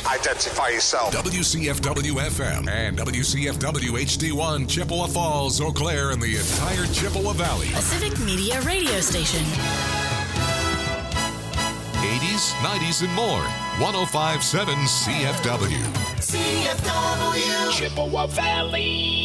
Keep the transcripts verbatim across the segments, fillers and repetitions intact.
Identify yourself. W C F W F M and W C F W H D one, Chippewa Falls, Eau Claire, and the entire Chippewa Valley. A Civic Media radio station. eighties, nineties, and more. one oh five point seven C F W. C F W. Chippewa Valley.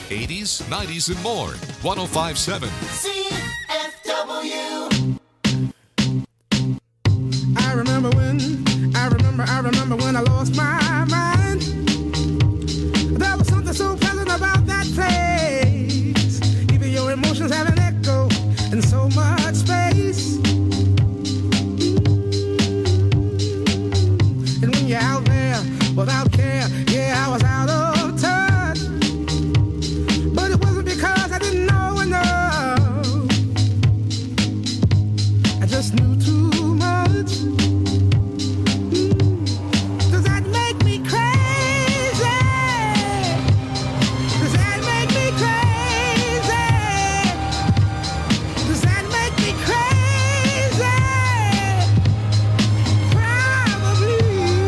eighties, nineties, and more. one oh five point seven C F W. I remember when, I remember, I remember when I lost my mind. There was something so pleasant about that place. Even your emotions have an echo in so much space. And when you're out there without care, yeah, I was out of touch. But it wasn't because I didn't know enough. I just knew too much. Does that make me crazy? Does that make me crazy? Does that make me crazy? Probably.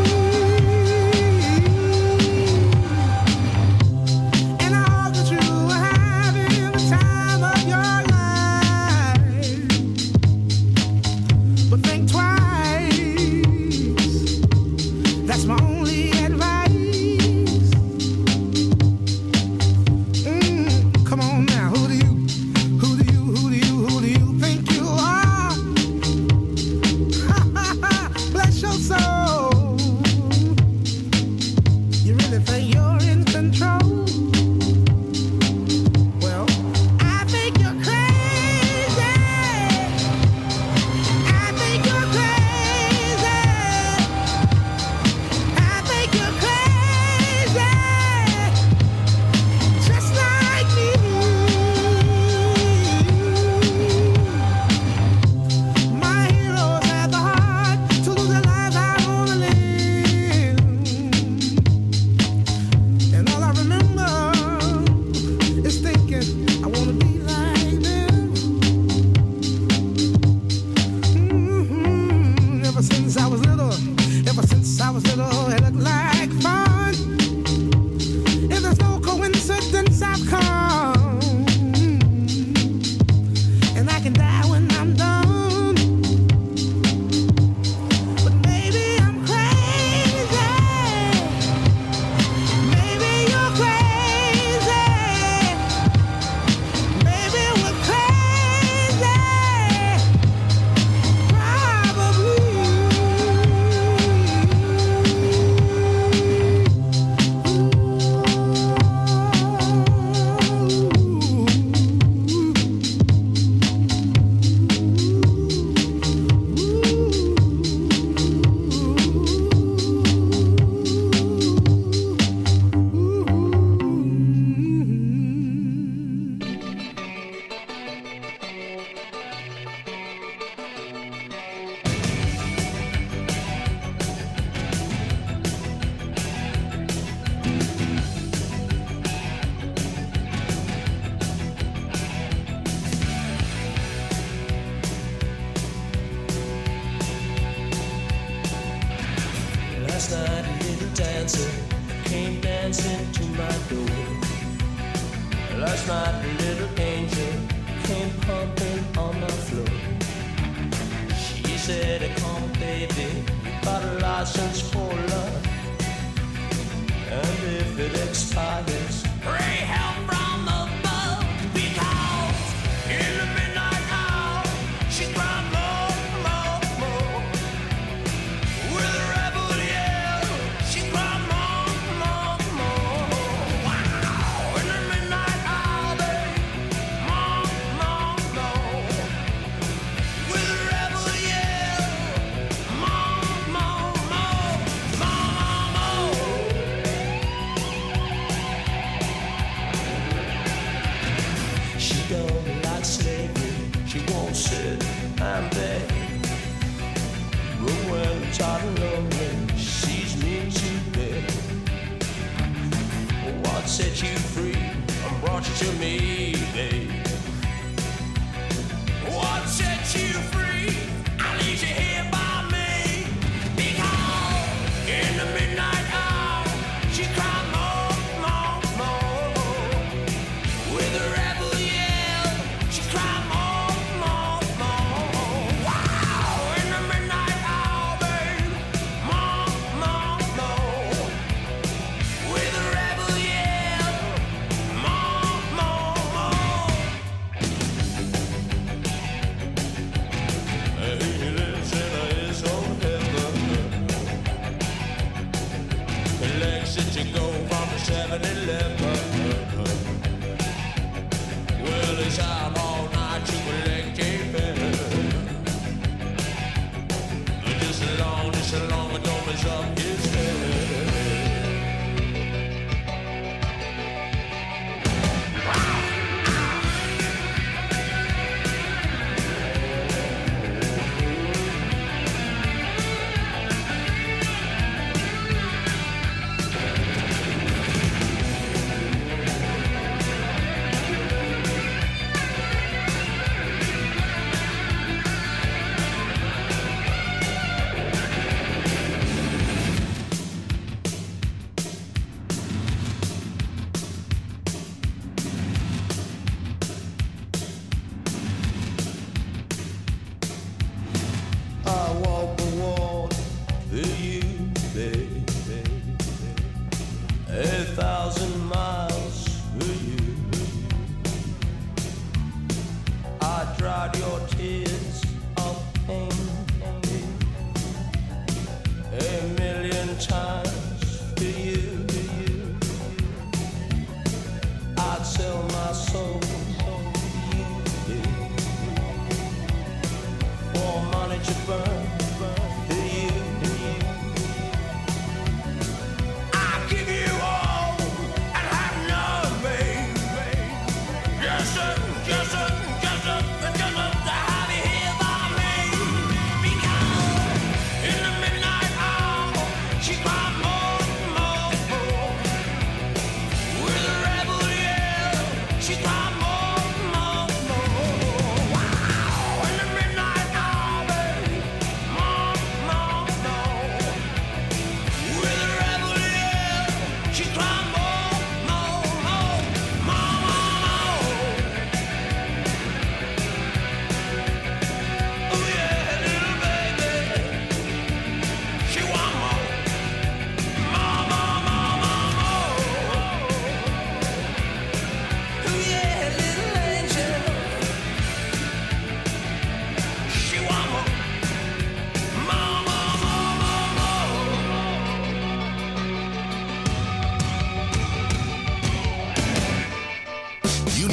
And I hope that you are having the time of your life. But think twice. That's my only advice. Mm, come on now, who do you, who do you, who do you, who do you think you are? Bless your soul. You really think you're in control? Well, I think you're crazy. I think you're crazy. I think you're crazy. Just like me. My heroes had the heart to lose their lives out on the limb. And all I remember is thinking, I wanna be like them. Mhm. Ever since I was little, ever since I was little, it looked like fun. If there's no coincidence, I've come. And I can die when I'm done. But maybe I'm crazy. Maybe you're crazy. Maybe we're crazy. Last night a little dancer came dancing to my door. Last night a little angel came pumping on my floor. She said, come baby, you got a license for love. And if it expires, pray help from above. Because in the midnight hour, she cried more, more, more. With a rebel yell, she cried more, more, more. Wow! In the midnight hour, babe, more, more, more. With a rebel yell, more, more, more, more, more. She don't like slavery, she won't sit and beg. But when I'm tired and lonely, she sees me today. What set you free and brought you to me, babe? What set you free? I leave you here by me. Because in the midnight hour, she cried more, more, more. With a rebel yell, she cried more, more, more. Wow! In the midnight hour, babe, more, more, more. With a rebel yell, more,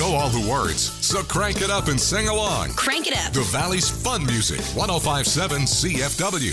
know all the words, so crank it up and sing along. Crank it up. The Valley's fun music, one oh five point seven C F W.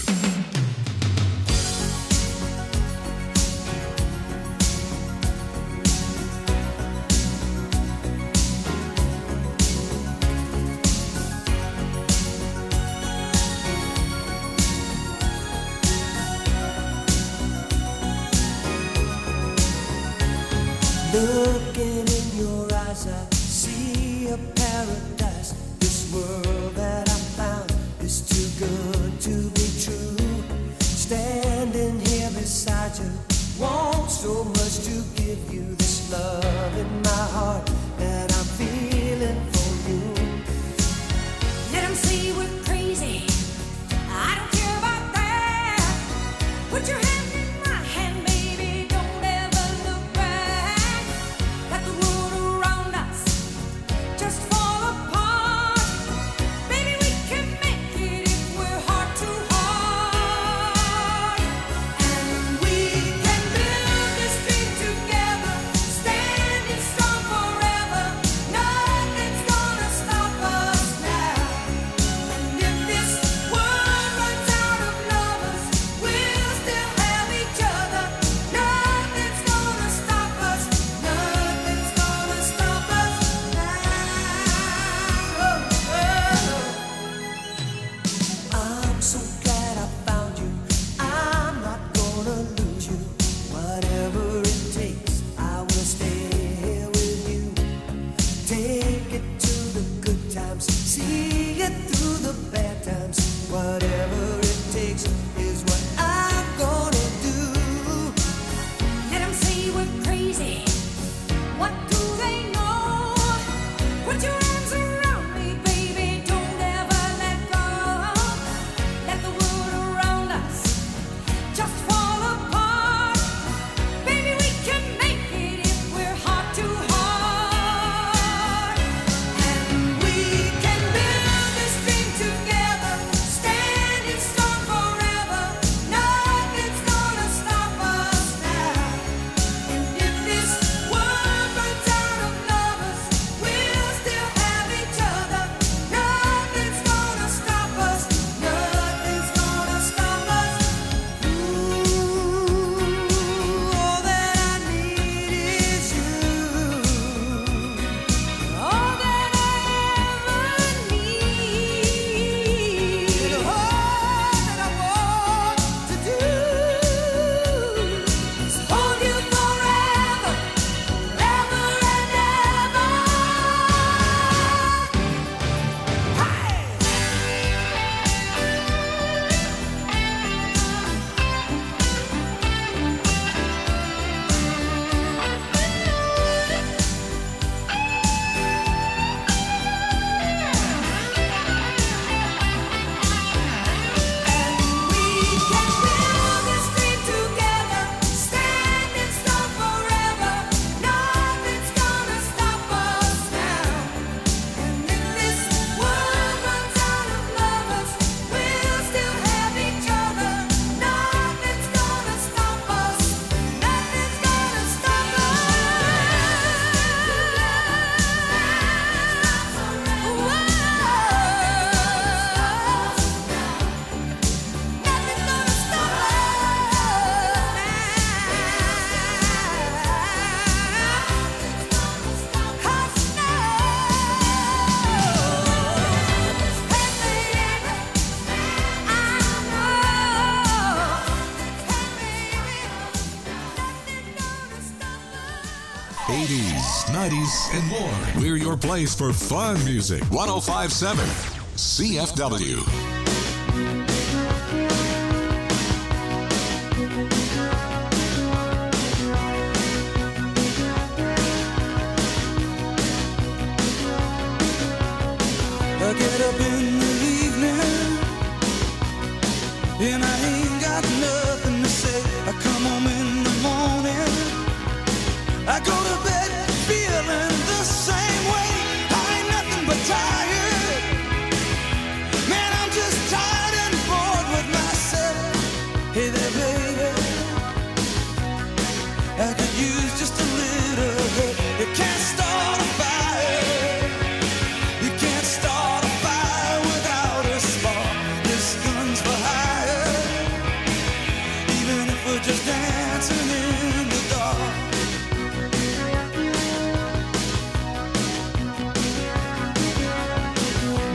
Looking in your eyes, I see a paradise. This world that I found is too good to be true. Standing here beside you, want so much to give you this love in my heart that I'm feeling for you. Let 'em say we're crazy. I don't care about that. Put your hand in my hand, baby. Don't ever look back. Let the world around us just fall apart. Baby, we can make it if we're heart to heart. And we can build this dream together, standing strong forever. Nothing's gonna stop us now. And if this world runs out of lovers, we'll still have each other. Nothing's gonna stop us. Nothing's gonna stop us now. I'm so glad I found you. I'm not gonna lose you. Whatever it takes, I will stay here with you. Take it to the good times, see it through the bad times. Whatever it takes is what I'm gonna do. Let 'em say we're crazy. What do they know? Put your arms around me, baby. Don't ever let go. Let the world around us just fall apart. Baby, we can make it if we're heart to heart. And we can build this dream together, standing strong forever. Nothing's gonna stop us now. And if this world runs out of lovers, we'll still have each other. Nothing's gonna stop us. Nothing's gonna stop us. Ooh, all that I need is you. All that I ever need. All that I want to do is hold you forever, forever and ever. Hey! And we can build this dream together, standing strong forever. Nothing's gonna stop us now. And if this world runs out of lovers, we'll still have each other. Nothing's gonna stop us. Nothing's gonna stop eighties, nineties, and more. We're your place for fun music. one oh five point seven C F W. I get up in the evening and I ain't got nothing to say. I come home in the morning, I go to bed feeling the same way. I ain't nothing but tired. Man, I'm just tired and bored with myself. Hey there, baby, I could use just a little help. You can't start a fire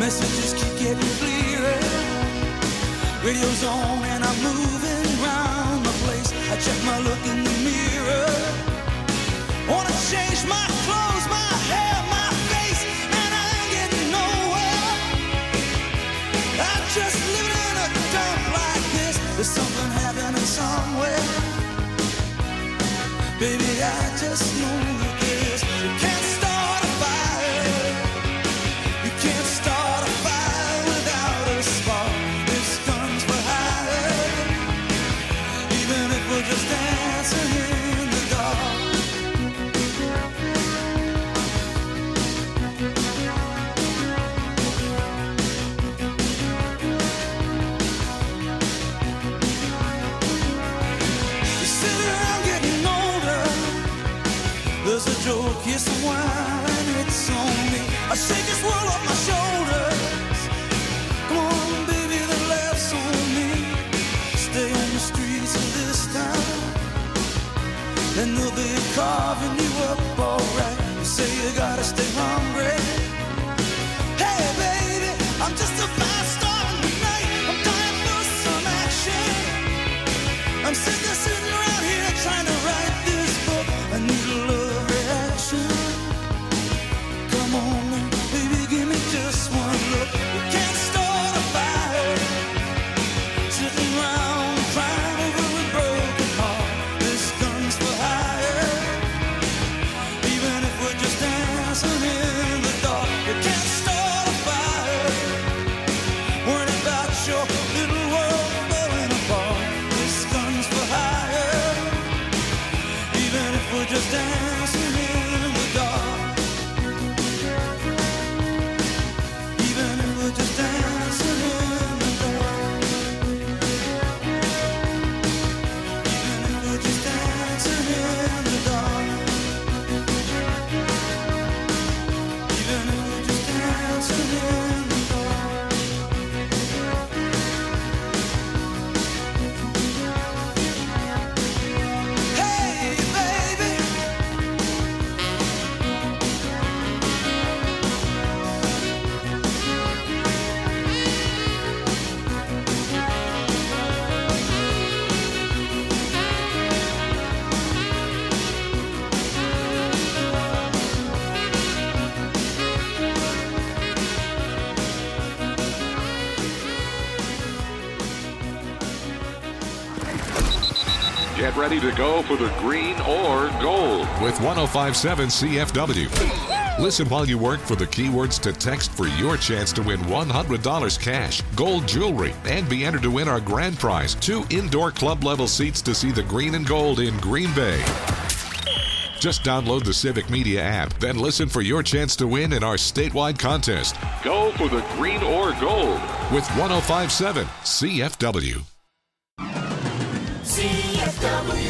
Messages keep getting clearer. Radio's on and I'm moving around the place. I check my look in the mirror. Wanna change my clothes, my hair, my face, and I ain't getting nowhere. I'm just living in a dump like this. There's something happening somewhere. Baby, I just know that this. You can't start a fire. You can't start a fire without a spark. This gun's for hire. Even if we're just dancing in the dark. There's a joke, here's some wine, it's on me. I shake this world off my shoulders. Come on, baby, the laughs on me. Stay on the streets of this town, and they'll be carving you up alright. You say you gotta stay hungry. Hey, baby, I'm just a fast star in the night. I'm dying for some action. I'm sick of sitting around here trying to write this book. I need a love reaction. Come on now, baby, give me just one look. You can't start a fire sitting around crying over a broken heart. This gun's for hire. Even if we're just dancing in the dark, you can't start a fire worrying about your little world falling apart. This gun's for hire. Even if we're just dancing in the dark. Even if we're just dancing in the dark. Even if we're just dancing in the dark. Even if we're just dancing in the dark. Hey, baby. Get ready to go for the green or gold with one oh five point seven C F W. Listen while you work for the keywords to text for your chance to win one hundred dollars cash, gold jewelry, and be entered to win our grand prize, two indoor club level seats to see the green and gold in Green Bay. Just download the Civic Media app, then listen for your chance to win in our statewide contest. Go for the green or gold with one oh five point seven C F W. C F W.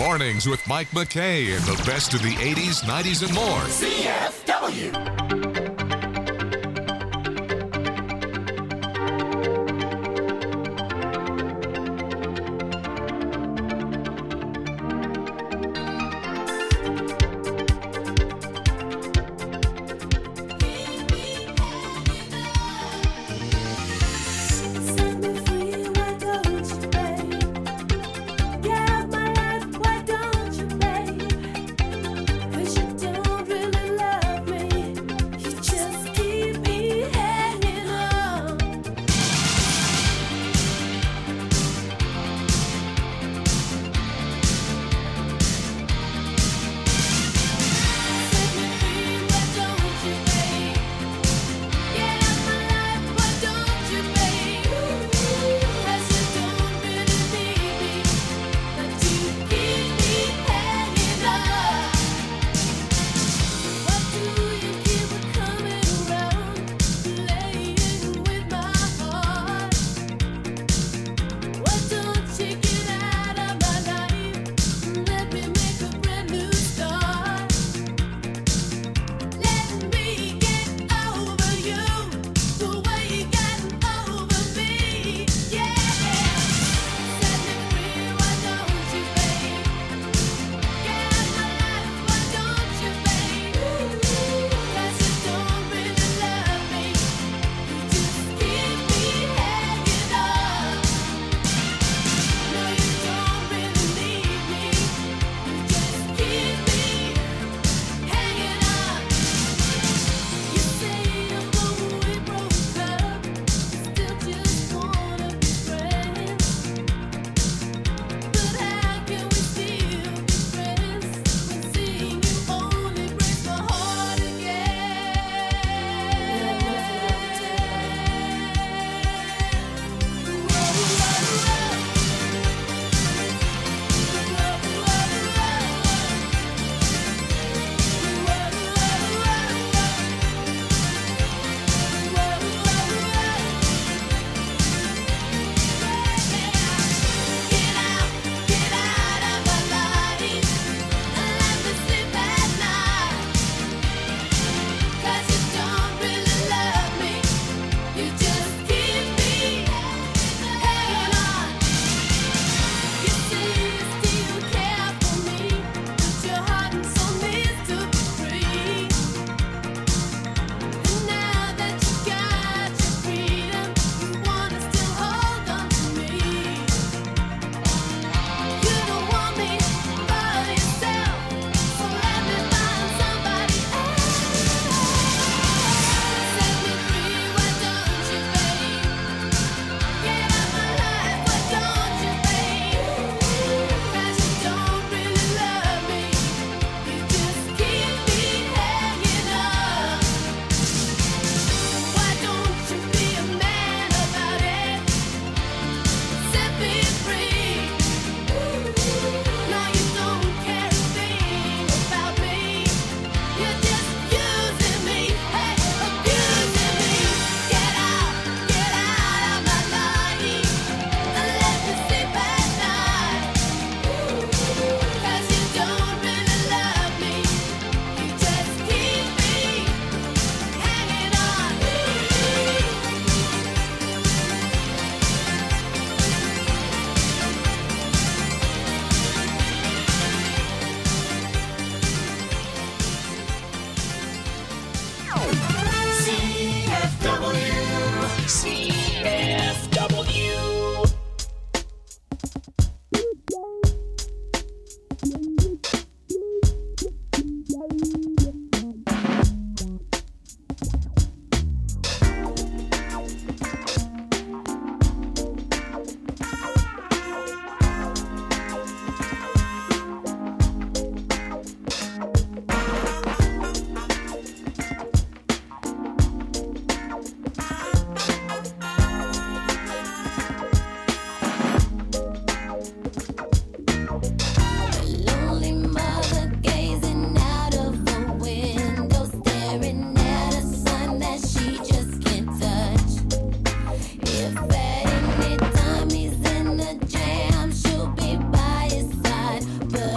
Mornings with Mike McKay and the best of the eighties, nineties, and more. C F W. Cause you don't really love me.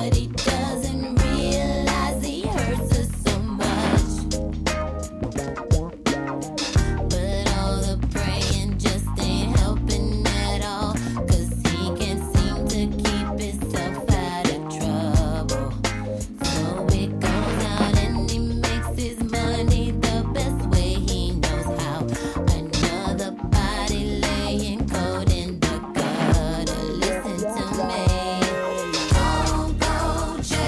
but he doesn't realize he hurts her so much. But all the praying just ain't helping at all, 'cause he can't seem to keep himself out of trouble. So he goes out and he makes his money the best way he knows how. Another body laying cold in the gutter. Listen to me. Don't go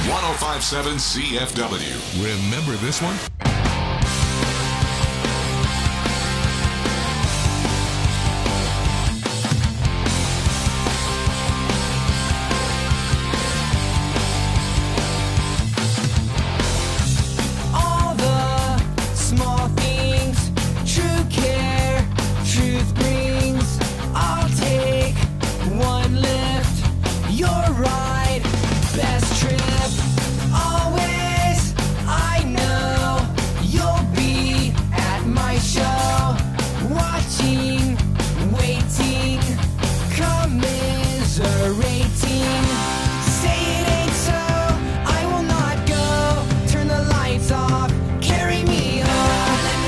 one oh five point seven C F W. Remember this one? All the small things, true care, truth brings. I'll take one lift, your ride, best trip. Always, I know you'll be at my show, watching, waiting, commiserating. Say it ain't so, I will not go. Turn the lights off, carry me home.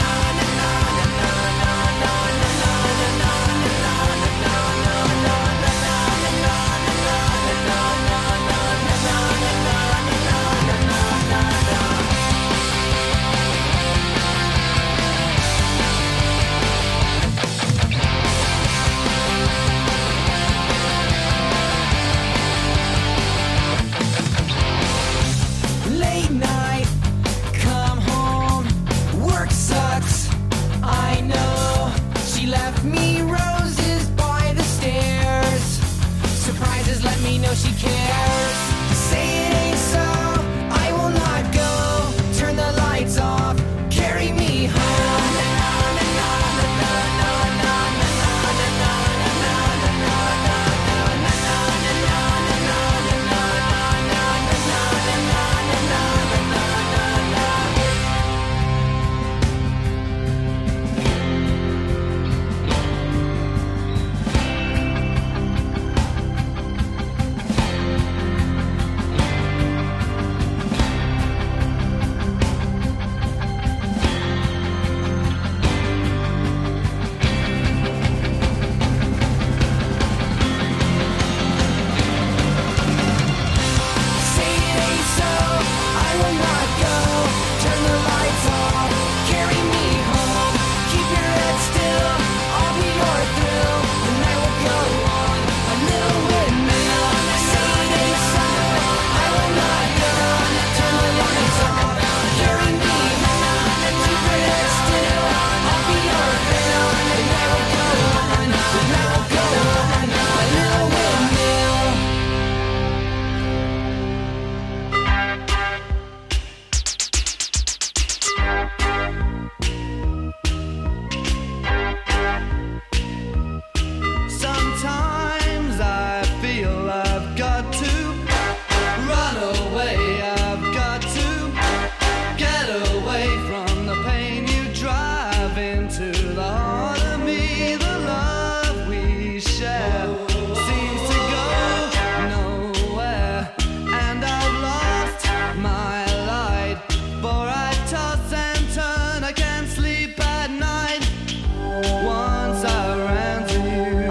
Late night, come home, work sucks, I know. She left me roses by the stairs. Surprises let me know she cares. Say it ain't so, I will not go. Turn the lights off, carry me home. Say it ain't so, I will not go. Turn the lights off, carry me home. Keep your head still, I'll be your thrill. The night will go on, a little windmill. Say it ain't so, I will not go. Turn the lights off, carry me home. Keep your head still, I'll be your thrill. The night will go on, the night will go on, a little windmill. Sometimes I feel I've got to run away, I've got to get away from the pain you drive into the heart of me. The love we share seems to go nowhere, and I've lost my light, for I toss and turn, I can't sleep at night. Once I ran to you,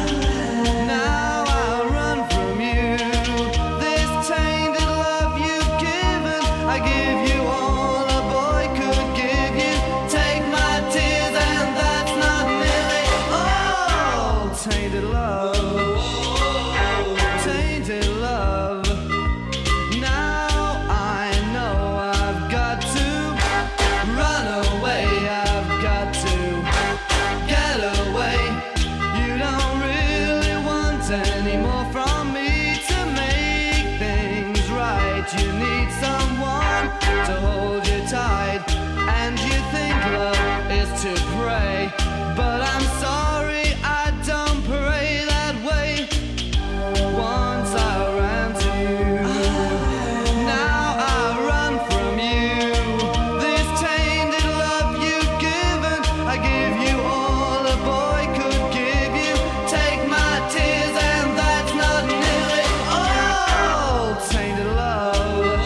now I run from you. This tainted love you've given, I give you all a boy could give you. Take my tears and that's not nearly all. Tainted love, tainted love. Now I know I've got to run away, I've got to get away. You don't really want any more from me to make things right. You need someone to hold you tight, and you think love is to pray, but I'm sorry, I don't pray that way. Once I ran to you, now I run from you. This tainted love you've given, I give you all a boy could give you. Take my tears and that's not nearly all. Tainted love,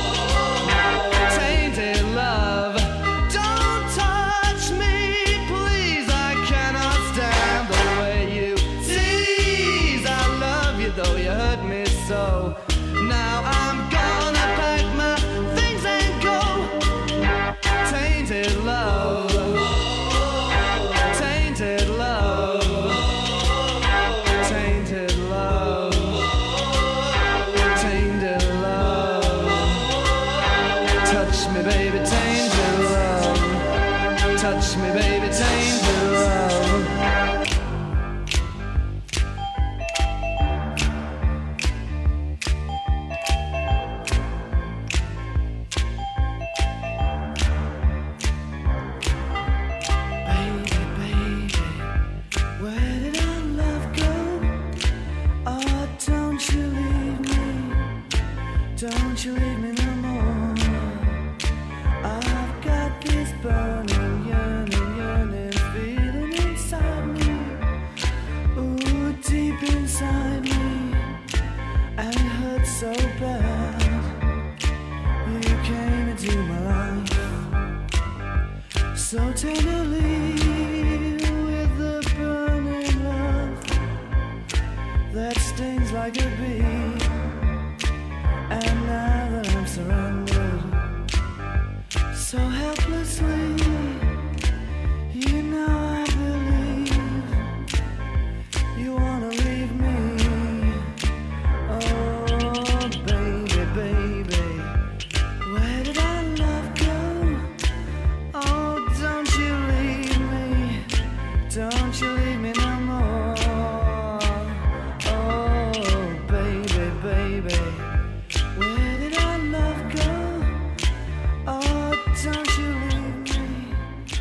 tainted love. Don't touch me, please, I cannot stand the way you tease. I love you though you hurt me so. Now I'm gonna pack my things and go. Tainted love, tainted love, tainted love, tainted love. Don't you leave me no more. I've got this burning, yearning, yearning feeling inside me. Ooh, deep inside me. And it hurts so bad. You came into my life so tenderly with the burning love that stings like a bee. And now that I'm surrendered so helplessly, you know I believe you wanna leave me. Oh, baby, baby, where did our love go? Oh, don't you leave me, don't you leave me no more. Oh, baby, baby, where did our love go? Oh, don't you leave me,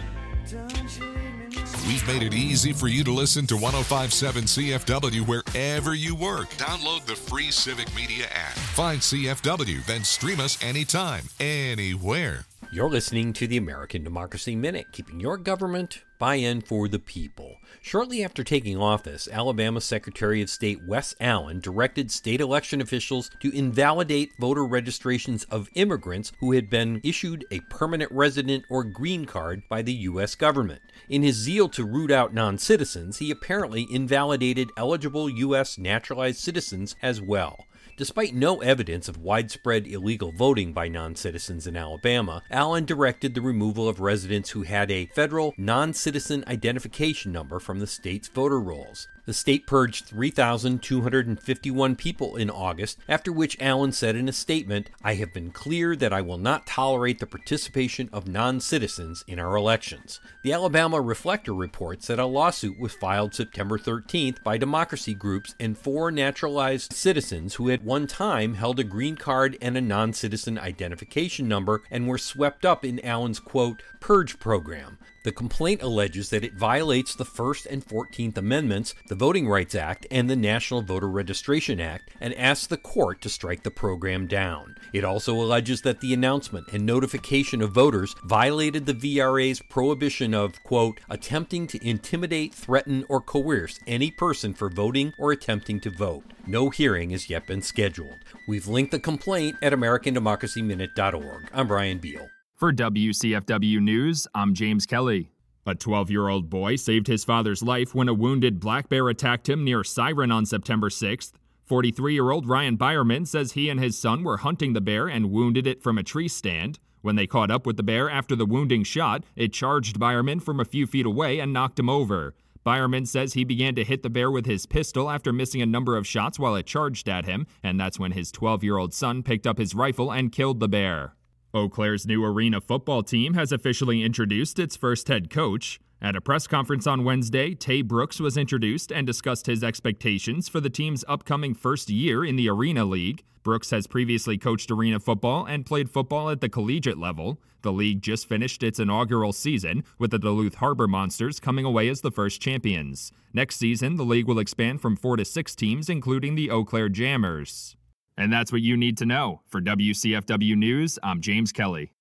don't you leave me no more. We've made it easy for you to listen to one oh five point seven C F W wherever you work. Download the free Civic Media app. Find C F W, then stream us anytime, anywhere. You're listening to the American Democracy Minute, keeping your government by and for the people. Shortly after taking office, Alabama Secretary of State Wes Allen directed state election officials to invalidate voter registrations of immigrants who had been issued a permanent resident or green card by the U S government. In his zeal to root out non-citizens, he apparently invalidated eligible U S naturalized citizens as well. Despite no evidence of widespread illegal voting by non-citizens in Alabama, Allen directed the removal of residents who had a federal non-citizen identification number from the state's voter rolls. The state purged three thousand two hundred fifty-one people in August, after which Allen said in a statement, "I have been clear that I will not tolerate the participation of non-citizens in our elections." The Alabama Reflector reports that a lawsuit was filed September thirteenth by democracy groups and four naturalized citizens who at one time held a green card and a non-citizen identification number and were swept up in Allen's, quote, purge program. The complaint alleges that it violates the First and Fourteenth Amendments, the Voting Rights Act, and the National Voter Registration Act, and asks the court to strike the program down. It also alleges that the announcement and notification of voters violated the V R A's prohibition of, quote, attempting to intimidate, threaten, or coerce any person for voting or attempting to vote. No hearing has yet been scheduled. We've linked the complaint at American Democracy Minute dot org. I'm Brian Beal. For W C F W News, I'm James Kelly. A twelve-year-old boy saved his father's life when a wounded black bear attacked him near Siren on September sixth. forty-three-year-old Ryan Byerman says he and his son were hunting the bear and wounded it from a tree stand. When they caught up with the bear after the wounding shot, it charged Byerman from a few feet away and knocked him over. Byerman says he began to hit the bear with his pistol after missing a number of shots while it charged at him, and that's when his twelve-year-old son picked up his rifle and killed the bear. Eau Claire's new arena football team has officially introduced its first head coach. At a press conference on Wednesday, Tay Brooks was introduced and discussed his expectations for the team's upcoming first year in the Arena League. Brooks has previously coached arena football and played football at the collegiate level. The league just finished its inaugural season, with the Duluth Harbor Monsters coming away as the first champions. Next season, the league will expand from four to six teams, including the Eau Claire Jammers. And that's what you need to know. For W C F W News, I'm James Kelly.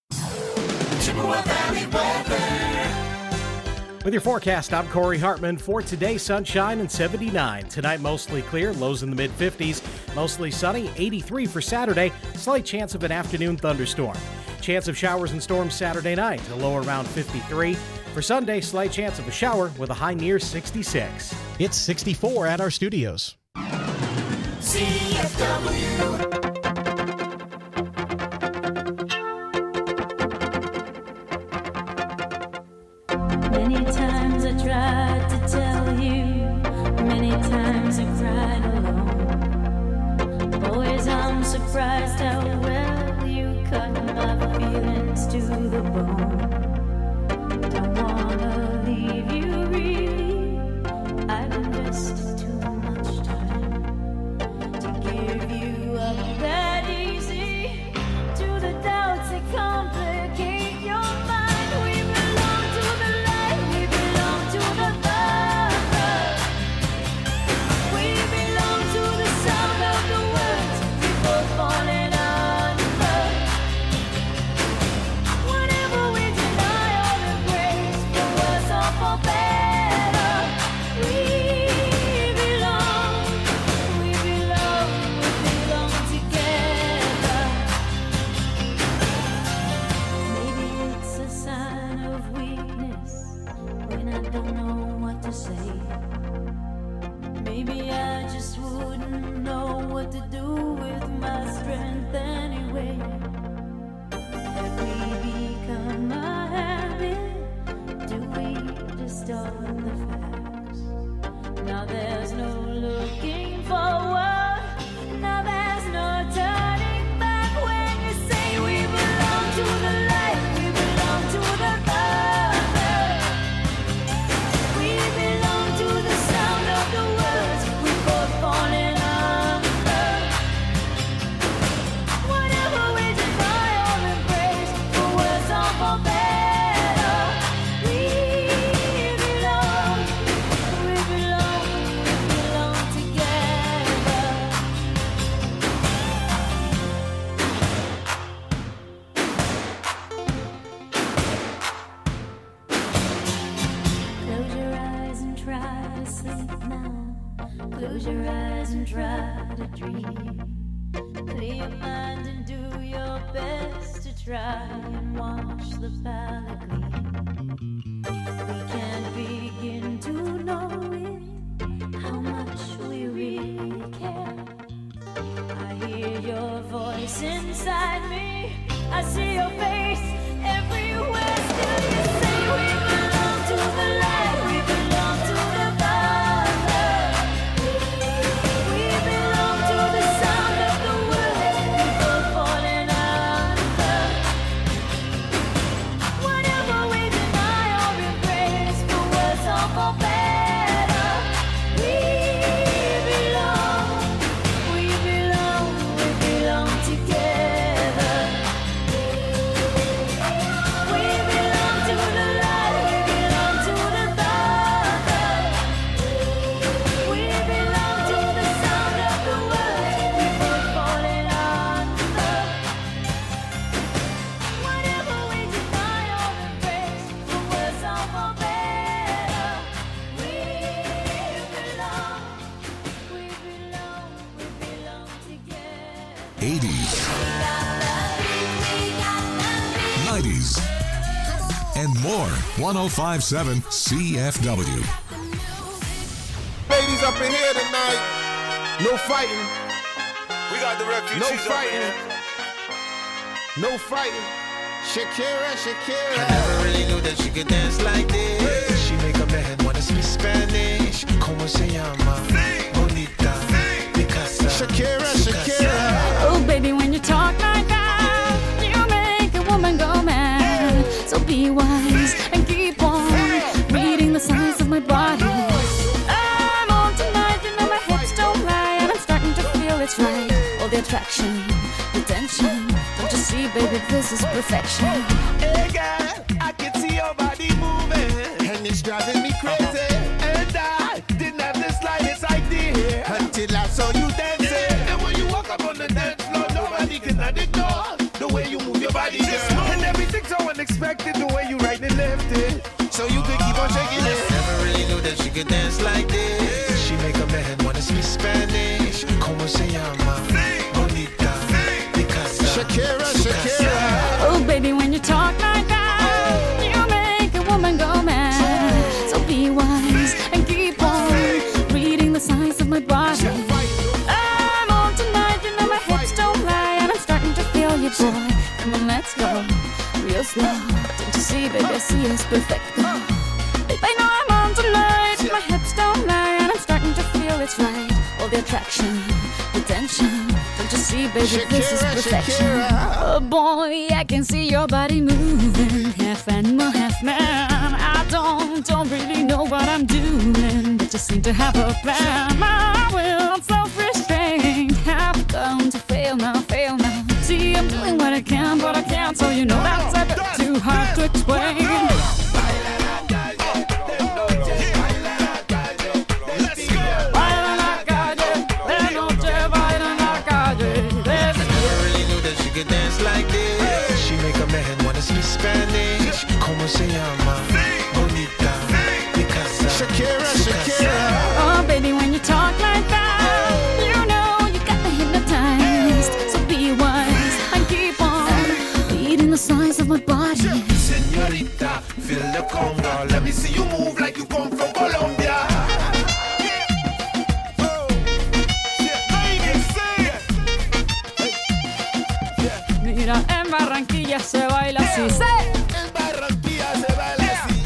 Chippewa Valley weather. With your forecast, I'm Corey Hartman. For today, sunshine and seventy-nine. Tonight, mostly clear, lows in the mid-fifties. Mostly sunny, eighty-three for Saturday. Slight chance of an afternoon thunderstorm. Chance of showers and storms Saturday night, a low around fifty-three. For Sunday, slight chance of a shower with a high near sixty-six. It's sixty-four at our studios. C F W. Many times I tried to tell you, many times I cried alone. Boys, I'm surprised how well you cut my feelings to the bone. Don't wanna leave you really, I've invested too much time to give you up that easy to the doubts that complicate your mind. We belong to the light, we belong to the love. We belong to the sound of the words people falling on. try and watch the palate gleam. We can't begin to know it, how much we really care. I hear your voice inside me, I see your face everywhere. Still you say we belong to the light, we belong to the Father. We belong to the sound of the words people falling under. Whatever we deny or embrace, for worse or for better, we belong, we belong, we belong together. We belong to the light, we belong to the Father. We belong to the sound of the words people falling under. Whatever we deny or embrace, for worse or for better, we belong, we belong, we belong together. eighties, nineties, and more. one oh five point seven C F W. Ladies up in here tonight, no fighting. We got the refugees No up fighting. here. No fighting. Shakira, Shakira. I never really knew that she could dance like this. She make a man wanna speak Spanish. Como se llama? Bonita. Picasa. Shakira, Shakira. Oh, baby, when you talk like that, you make a woman go mad. So be wise and keep on reading the signs of my body. I'm on tonight, you know my hips don't lie, and I'm starting to feel it's right. All the attraction, the tension. Don't you see, baby, this is perfection. Hey girl, I can see your body moving, and it's driving me crazy. And I didn't have the slightest idea until I saw you dancing. And when you walk up on the dance floor, nobody can ignore the way you move your body, girl. And everything's so unexpected, the way you right and left it, so you could keep on shaking it. Never really knew that she could dance like this. She make a man wanna speak Spanish. Como se llama? Bonita. Picasa. Shakira, Shakira. Oh, baby, when you talk like that, you make a woman go mad. So be wise and keep on reading the signs of my body. I'm on tonight, you know my hips don't lie, and I'm starting to feel you, boy. Come on, let's go real slow. Don't you see, baby, I see it's perfect. Babe, I know I'm on tonight, my hips don't lie, and I'm starting to feel it's right. All the attraction, the tension. Don't you see, baby, this is Shakira, perfection. Shakira. Oh boy, I can see your body moving, half animal, half man. I don't, don't really know what I'm doing, but just seem to have a plan. My will, self-restraint, have come to fail now, fail now. See, I'm doing what I can, but I can't, so you know that's a bit too hard to explain. Baila en la calle, de noche baila en la calle. Never really knew that she could dance like this. She make a man wanna speak Spanish. Como se llama? Bonita. Picasa. Shakira, Shakira. Oh, baby, when you talk like that, you know you got me hypnotized. So be wise and keep on reading the signs of my body. Señorita, feel the conga. Let me see you move like you come from Colombia. Mira, en Barranquilla se baila así. ¡Sí! En Barranquilla se baila así.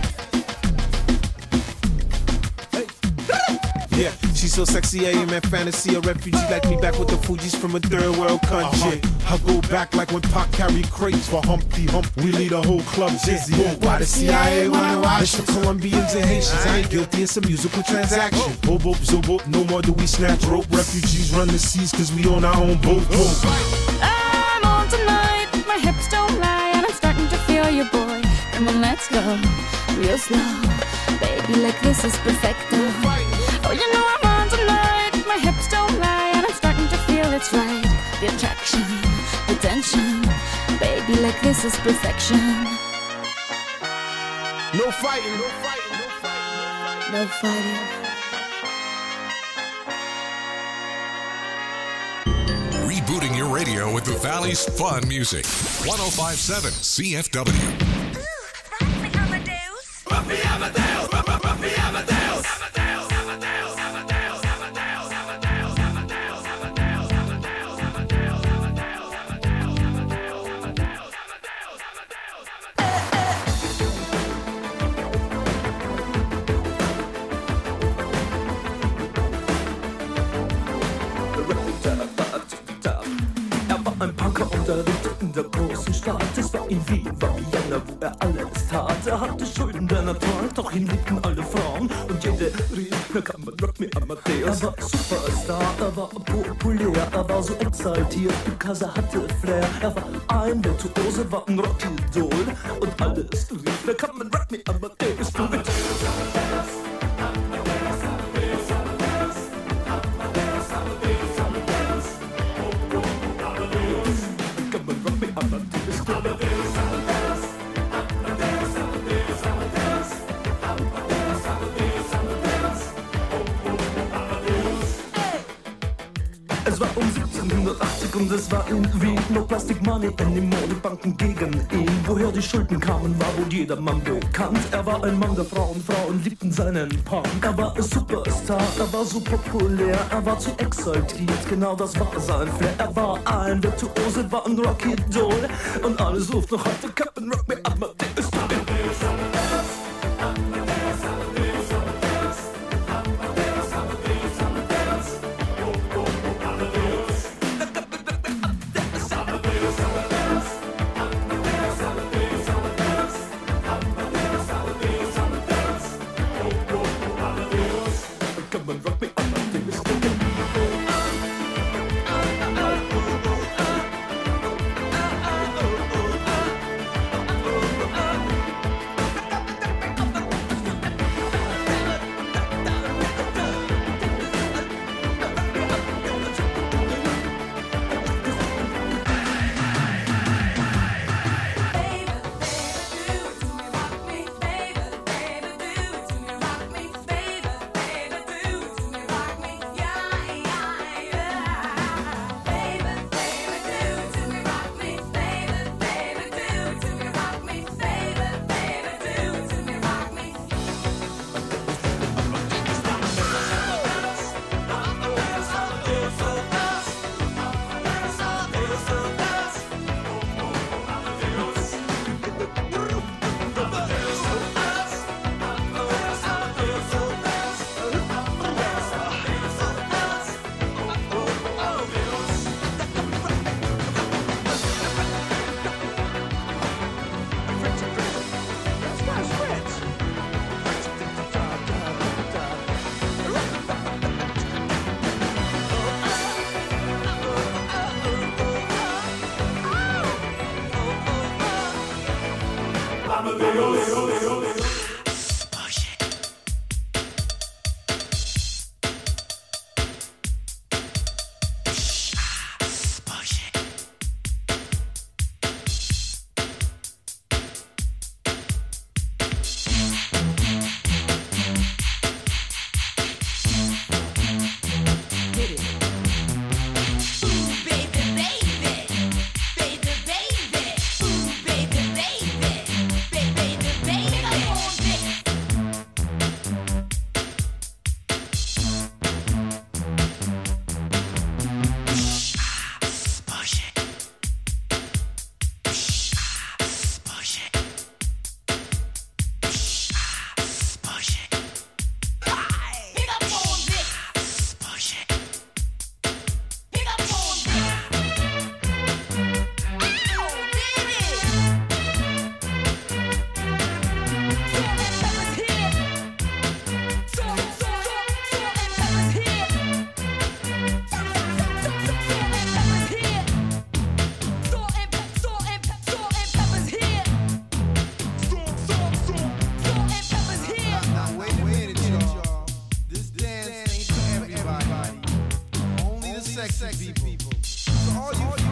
Yeah, she's so sexy, I am in fantasy. A refugee like me back with the Fugees from a third world country. Uh-huh. I go back like when Pac carried crates for Humpty Hump. We lead a whole club dizzy. Why the C I A wanna watch the Colombians and Haitians? I ain't guilty, it's a musical transaction. Boop, boop, zoop, boop, no more do we snatch rope. Refugees run the seas cause we own our own boat. I'm on tonight, my hips don't lie, and I'm starting to feel you, boy. Come on, let's go real slow. Baby, like this is perfecto. Oh, you know I'm on tonight, my hips don't lie, and I'm starting to feel it's right. The attraction, the tension. Baby, like this is perfection. No fighting, no fighting, no fighting. No fighting. rebooting your radio with the Valley's fun music. one oh five point seven C F W. Ruffy Amadeus. Ruffy Amadeus. Ruffy Amadeus. Ein Punker unterrichtete in der großen Stadt. Es war in Wien, war Vienna, wo er alles tat. Er hatte Schulden der Natur, doch ihn liebten alle Frauen. Und jede rief, na kann man Rock me Amadeus. Er war Superstar, er war populär, er war so exaltiert, because er hatte Flair. Er war ein Virtuose, war ein Rockidol. Und alles rief, na kann man Rock me Amadeus. Du mit Es war um siebzehnhundertachtzig und es war in Wien. No Plastic Money anymore, die Banken gegen ihn. Woher die Schulden kamen, war wohl jedermann bekannt. Er war ein Mann der Frauen, Frauen liebten seinen Punk. Er war ein Superstar, er war so populär, er war zu exaltiert, genau das war sein Flair. Er war ein Virtuose, war ein Rockidol. Und alle suchten noch heute Captain Rock me Amadeus. sexy people. So all you